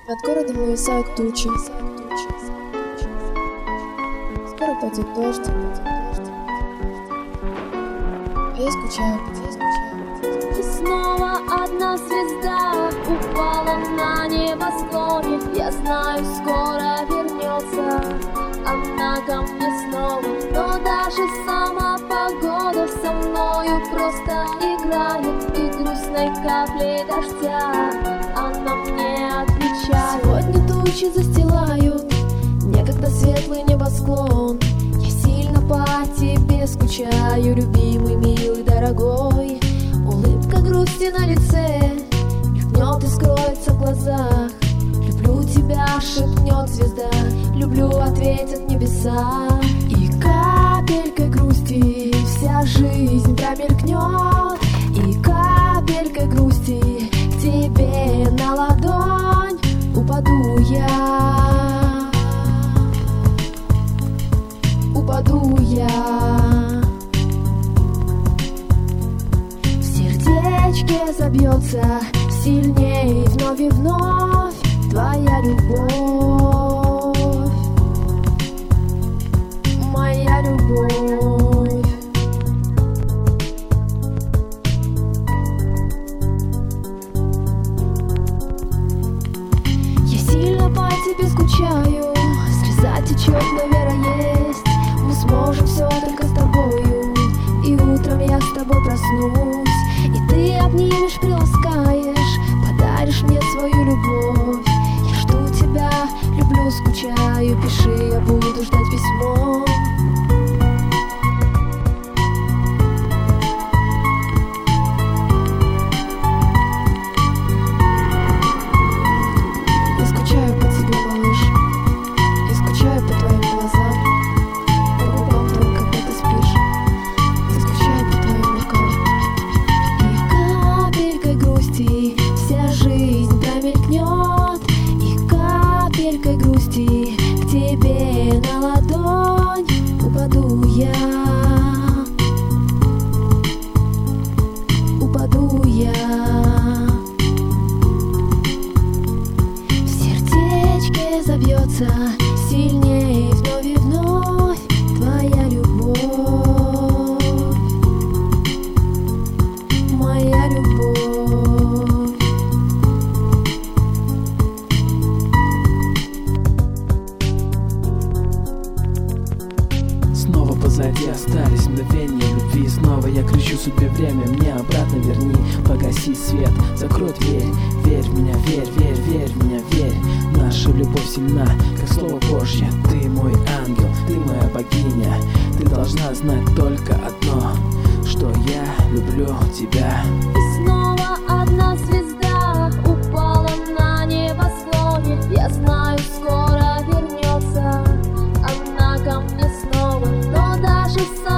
Над городом нависают тучи. Скоро пойдет дождь. А я скучаю. И снова одна звезда упала на небосклоне. Я знаю, скоро вернется она ко мне снова. Но даже сама погода со мною просто играет. И грустной каплей дождя она мне отвечает. Сегодня тучи застилают некогда светлый небосклон. Я сильно по тебе скучаю, любимый, милый, дорогой. Улыбка грусти на лице мелькнет и скроется в глазах. Люблю тебя, шепнет звезда, люблю, ответят небеса. И капелькой грусти вся жизнь промелькнет. И капелькой грусти к тебе на ладонь упаду я. Упаду я. В сердечке забьется сильней вновь и вновь твоя любовь, моя любовь. Я сильно по тебе скучаю, слеза течет, но вера есть. Мы сможем все только с тобою, и утром я с тобой проснусь. И ты обнимешь, приласкаешь, подаришь мне свою любовь. Я жду тебя, люблю, скучаю, пиши, я буду ждать письмо. Я скучаю по тебе, малыш, я скучаю по твоим глазам, по губам твоим, когда ты спишь. Я скучаю по твоим рукам. И капелькой грусти вся жизнь промелькнет. И капелькой грусти к тебе на ладонь упаду я. Упаду я. В сердечке забьется сильней вновь и вновь твоя любовь, моя любовь. Снова позади остались мгновения любви. Снова я кричу судьбе: время мне обратно верни. Погаси свет, закрой дверь. Верь в меня, верь, верь, верь в меня, верь. Наша любовь сильна, как слово Божье. Ты мой ангел, ты моя богиня. Ты должна знать только одно, что я люблю тебя. И снова одна звезда упала на небосклоне. Я знаю, скоро вернется она ко мне снова. Но даже